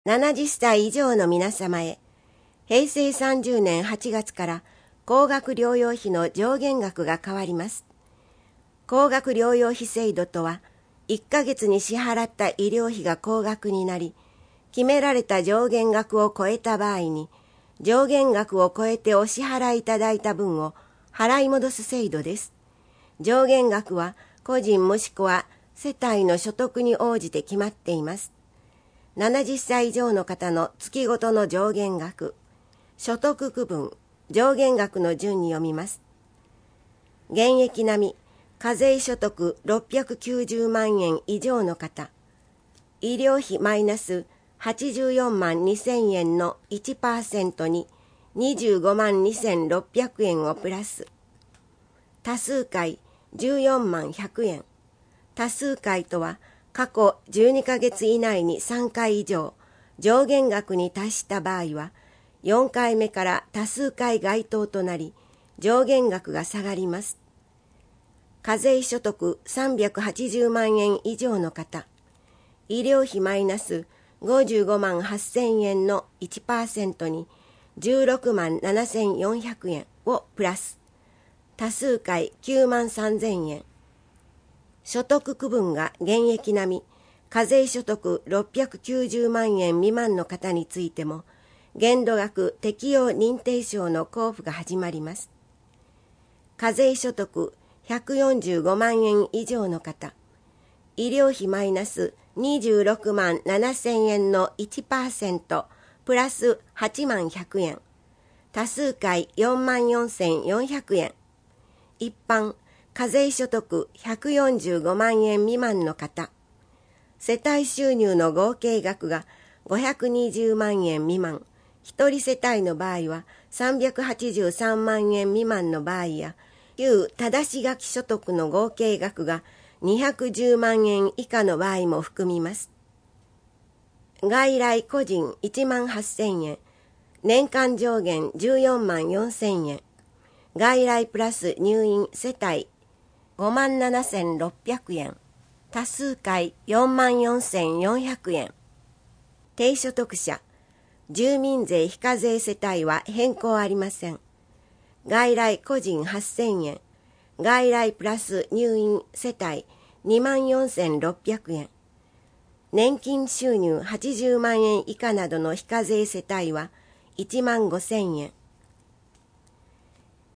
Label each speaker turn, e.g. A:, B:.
A: 70歳以上の皆様へ、平成30年8月から高額療養費の上限額が変わります。高額療養費制度とは、1ヶ月に支払った医療費が高額になり、決められた上限額を超えた場合に、上限額を超えてお支払いいただいた分を払い戻す制度です。上限額は個人もしくは世帯の所得に応じて決まっています。70歳以上の方の月ごとの上限額、所得区分、上限額の順に読みます。現役並み、課税所得690万円以上の方、医療費マイナス84万2000円の 1% に25万2600円をプラス、多数回14万100円。多数回とは過去12ヶ月以内に3回以上上限額に達した場合は4回目から多数回該当となり上限額が下がります。課税所得380万円以上の方、医療費マイナス55万8000円の 1% に16万7400円をプラス、多数回9万3000円。所得区分が現役並み、課税所得690万円未満の方についても、限度額適用認定証の交付が始まります。課税所得145万円以上の方、医療費マイナス26万7000円の 1% プラス8万100円、多数回4万4400円。一般、課税所得145万円未満の方、世帯収入の合計額が520万円未満、一人世帯の場合は383万円未満の場合や、旧正し書き所得の合計額が210万円以下の場合も含みます。外来個人1万8000円、年間上限14万4000円、外来プラス入院世帯5万7600円、多数回4万4400円。低所得者、住民税非課税世帯は変更ありません。外来個人8000円、外来プラス入院世帯2万4600円。年金収入80万円以下などの非課税世帯は1万5000円。